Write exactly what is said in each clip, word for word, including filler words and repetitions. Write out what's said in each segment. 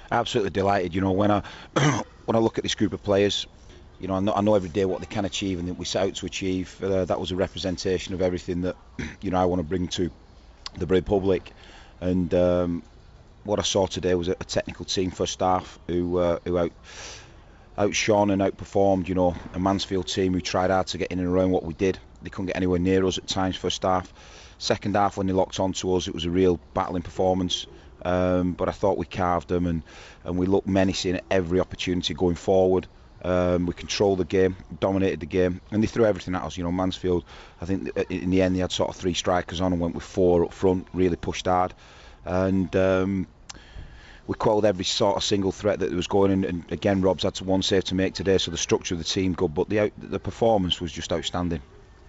Absolutely delighted. You know, when I when I look at this group of players, you know, I know, I know every day what they can achieve and that we set out to achieve. Uh, that was a representation of everything that you know I want to bring to the Republic. And um, what I saw today was a, a technical team first half who uh, who out outshone and outperformed. You know, a Mansfield team who tried hard to get in and around what we did. They couldn't get anywhere near us at times first half. Second half, when they locked onto us, it was a real battling performance. Um, but I thought we carved them, and, and we looked menacing at every opportunity going forward. Um, we controlled the game, dominated the game, and they threw everything at us. You know, Mansfield, I think in the end they had sort of three strikers on and went with four up front, really pushed hard. And um, we quelled every sort of single threat that was going in. And again, Rob's had to one save to make today, so the structure of the team good, but the, the performance was just outstanding.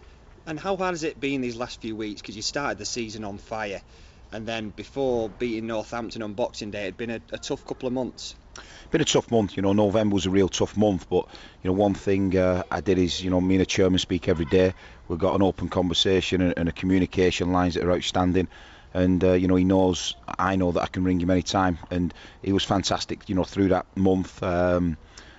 And how hard has it been these last few weeks? Because you started the season on fire, and then before beating Northampton on Boxing Day, it had been a, a tough couple of months. Been a tough month, you know. November was a real tough month, but you know, one thing uh, I did is, you know, me and the chairman speak every day. We've got an open conversation and, and a communication lines that are outstanding. And uh, you know, he knows, I know that I can ring him anytime, and he was fantastic. You know, through that month. Um,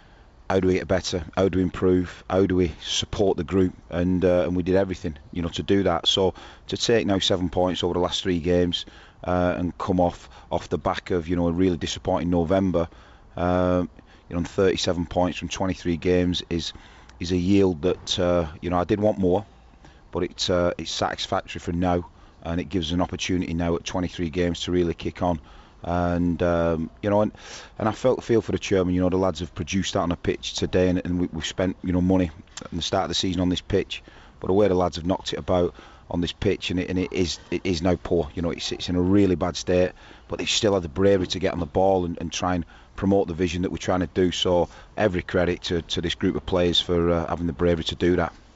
How do we get better? How do we improve? How do we support the group? And uh, and we did everything, you know, to do that. So to take now seven points over the last three games uh, and come off off the back of, you know, a really disappointing November, uh, you know, thirty-seven points from twenty-three games is is a yield that uh, you know I did want more, but it's uh, it's satisfactory for now, and it gives us an opportunity now at twenty-three games to really kick on. And um, you know, and, and I felt feel for the chairman. You know, the lads have produced that on a pitch today, and, and we, we've spent, you know, money at the start of the season on this pitch. But the way the lads have knocked it about on this pitch, and it, and it is it is now poor. You know, it's it's in a really bad state. But they still had the bravery to get on the ball and, and try and promote the vision that we're trying to do. So every credit to, to this group of players for uh, having the bravery to do that.